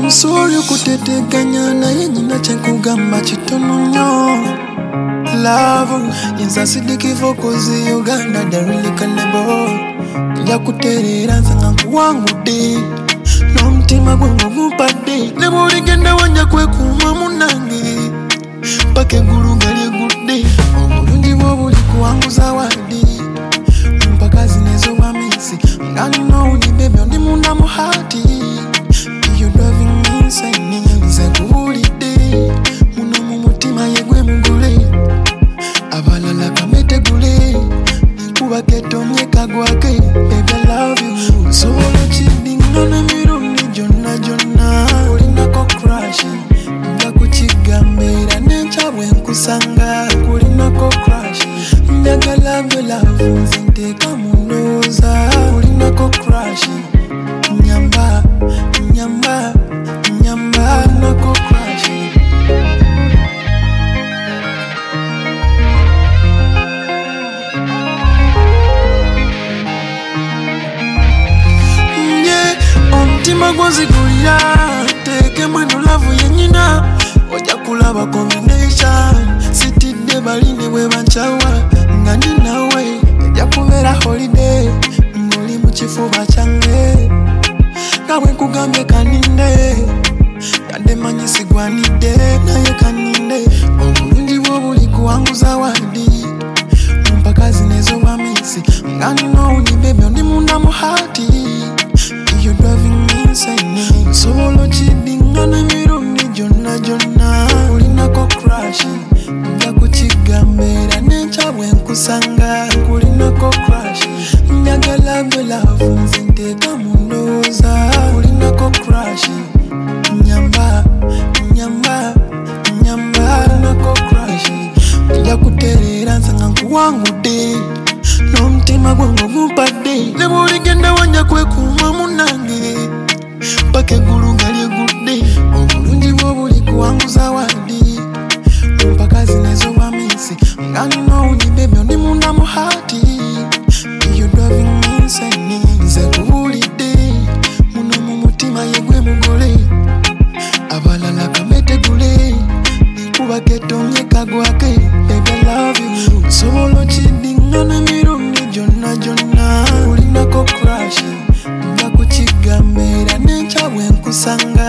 Sorry kuteteganya naye nyina kyenkugamba kitono nnyo. Love yenza sidikivo kozi Uganda darili kanebo. Nja kuterera nsanga nkuwangudde n'omutima gwange gumpadde. Ne bw'oligenda wanja kwekuuma munnange paka eggulu nga lyegudde. Obulungi bwo buli kuwanguza wadde mpaka zinezo wamisi nga nina owuni baby ondi munda mu haati. You're driving me insane. Nze kuwulidde muno mu mutima yegwe mugule abalala kametegule nkuba ketonye kagwake. Baby I love you solo kidingana mirundi gyonna gyonna. Kulinako crush nja kukigambira n'enkya bwe nkusanga. Kulinako crush njagala gwe love nze nteeka mu ndowooza. Kulinako crush nyamba nyamba nyamba nako crush. Omutima gwonzigulira teeke mweno lavu yennyina. Ojja kulaba combination sitidde baline bwe bancawa nga ndi nawe. Ejja kubeera holiday ng'oli mu kifuba kyange nga bwe nkugambye kaninde yadde manyi sigwanidde naye kaninde. Obulungi bwo buli kuwanguza waddi mpaka zinezo wamisi nga nina owuni baby ondi munda mu haati. You're driving me insane. Solo kidingana mirundi gyonna gyonna. Kulinako crush nja kukigambira n'enkya bwe nkusanga. Kulinako crush njagala gwe love nze nteeka mu ndowooza. Kulinako crush nyamba nyamba nyamba nako crush. Nja kuterera nsanga nkuwangudde n'omutima gwange gumpadde. Ne bw'oligenda wanja kwekuuma munnange paka eggulu nga lyegudde. Obulungi bwo buli kuwanguza waddi mpaka zinezo wamisi nga nina owuni baby ondi munda mu haati. You're driving me insane. Nze kuwulidde muno mu mutima yegwe mugole abalala kametegule nkuba ketonye kagwake. Baby I love you solo kidingana mirundi gyonna gyonna. Kulinako crush nja kukigambira n'enkya bwe nkusanga.